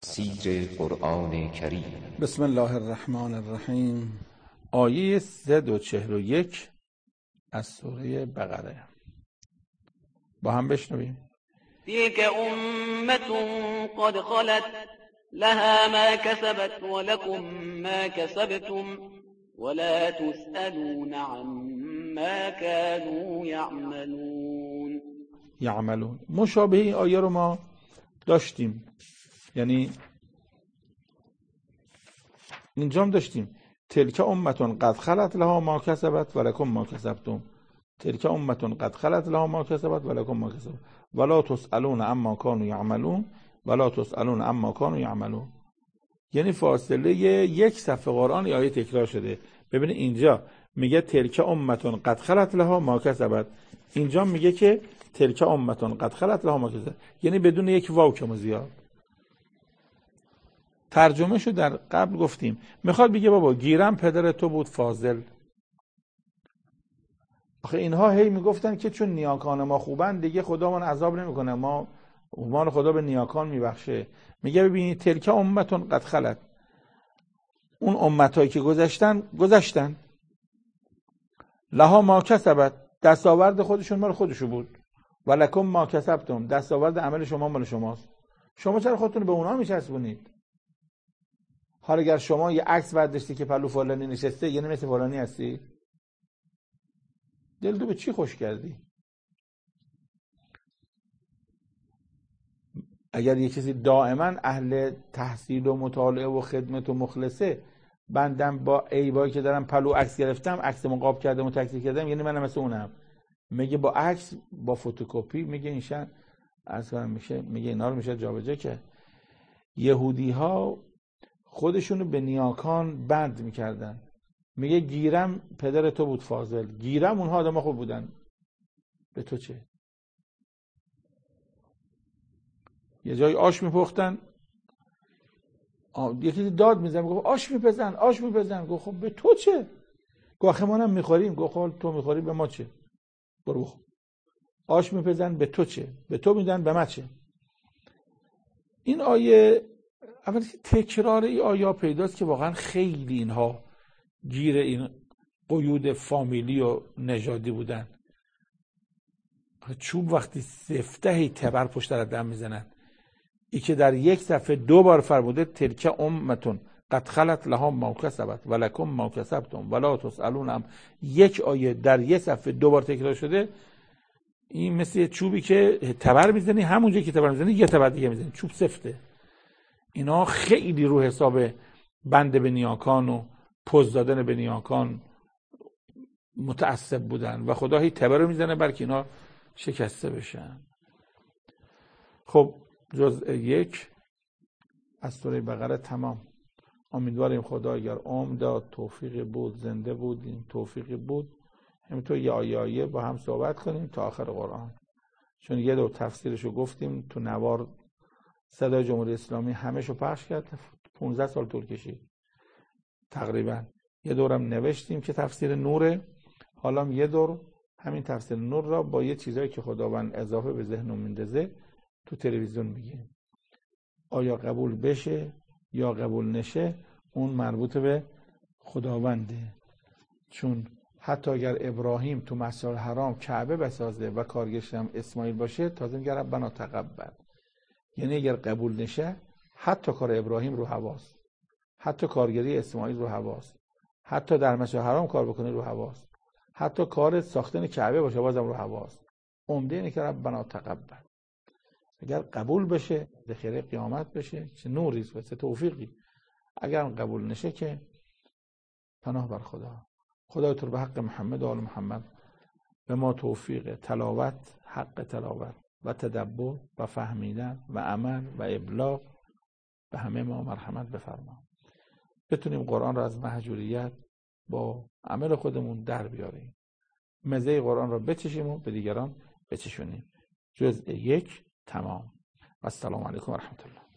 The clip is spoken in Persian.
تفسیر قرآن کریم. بسم الله الرحمن الرحیم. آیه 141 از سوره بقره با هم بشنویم. تلك أمة قد خلت لها ما كسبت ولكم ما كسبتم ولا تسألون عما كانوا يعملون. مشابه این آیه رو ما داشتیم، یعنی اینجا هم داشتیم. تلک امتون قد خلت لها ما کسبت ولکم ما کسبتم. تلک امتون قد خلت لها ما کسبت ولکم ما کسبت ولا تسألون عما كانوا يعملون ولا تسألون عما كانوا يعملون. یعنی فاصله یک صفحه قرآن آیه تکرار شده. ببینید اینجا میگه تلک امتون قد خلت لها ما کسبت، اینجا میگه که تلک امتون قد خلت لها ما کسبت، یعنی بدون یک واو کم و زیاد. ترجمه شو در قبل گفتیم. میخواد بگه بابا گیرم پدر تو بود فاضل. آخه اینها هی میگفتن که چون نیاکان ما خوبن دیگه خدا من عذاب نمیکنه، ما خدا به نیاکان میبخشه. میگه ببینید تلک امتون قد خلت، اون امتایی که گذشتن لها ما کسبت، دستاورد خودشون مال خودشون بود، ولکم ما کسبتم، دستاورد عمل شما مال شماست. شما چرا خودتون به اونها میچسبونید؟ حالا اگر شما یه عکس برداشتی که پلو فلانی نشسته، یعنی مثل فلانی هستی؟ دل تو به چی خوش کردی؟ اگر یه کسی دائما اهل تحصیل و مطالعه و خدمت و مخلصه، بندم با عیبایی که دارم پلو عکس گرفتم، عکس مقاب کردم و تکثیر کردم، یعنی منم مثل اونم. میگه با عکس با فتوکپی میگه اینشان اصلا میگه اینا رو میشه جابجا کرد. یهودی ها خودشونو به نیاکان بند میکردن. میگه گیرم پدر تو بود فاضل، گیرم اونها آدم خوب بودن، به تو چه؟ یه جای آش میپختن، یکی داد میزن، گفت آش میپزن، گفت خب به تو چه؟ گفت آخه ما هم میخوریم. گفت خب تو میخوری به ما چه؟ برو بخور. آش میپزن به تو چه؟ به تو میدن به ما چه؟ این آیه اول که تکرار این آیه پیداست که واقعا خیلی اینها گیر این قیود فامیلی و نژادی بودن. چوب وقتی سفته تبر پشت در دم میزنن. ای که در یک صفحه 2 بار فرموده تلک امتون قد خلت لها ما کسبت ولکم ما کسبتم ولا تسألون هم، یک آیه در یک صفحه 2 بار تکرار شده. این مثل چوبی که تبر میزنی، همونجا که تبر میزنی یه تبر دیگه میزنی، چوب سفته. اینا خیلی رو حساب بند به نیاکان و پوز دادن به نیاکان متعصب بودن و خدا هی تبر رو میزنه بلکه اینا شکسته بشن. خب جزء 1 از سوره بقره تمام. امیدواریم خدا اگر عمر داد، توفیق بود، زنده بودیم، توفیقی بود، همینطور یه آیه با هم صحبت کنیم تا آخر قرآن. چون یه دور تفسیرشو گفتیم تو نوار صدای جمهوری اسلامی همه‌شو پخش کرد، 15 سال طول کشید تقریبا. یه دورم نوشتیم که تفسیر نوره، حالا یه دور همین تفسیر نور را با یه چیزایی که خداوند اضافه به ذهنم میندازه تو تلویزیون میگیم. آیا قبول بشه یا قبول نشه اون مربوط به خداونده. چون حتی اگر ابراهیم تو مسجد الحرام کعبه بسازه و کارگرش هم اسماعیل باشه، تازه میگه ربنا تقبل. یعنی اگر قبول نشه حتی کار ابراهیم رو هواست، حتی کارگری اسماعیل رو هواست، حتی در مسجد الحرام کار بکنه رو هواست، حتی کار ساختن کعبه باشه بازم رو هواست. عمده اینه که ربنا تقبل. اگر قبول بشه ذخیره قیامت بشه، چه نوریست و چه توفیقی. اگر قبول نشه که پناه بر خدا. خدا تو به حق محمد و آل محمد به ما توفیق تلاوت، حق تلاوت و تدبر و فهمیدن و عمل و ابلاغ به همه ما مرحمت بفرما. بتونیم قرآن را از مهجوریت با عمل خودمون در بیاریم، مزه قرآن را بچشیم و به دیگران بچشونیم. جزء 1 تمام. و السلام علیکم و رحمت الله.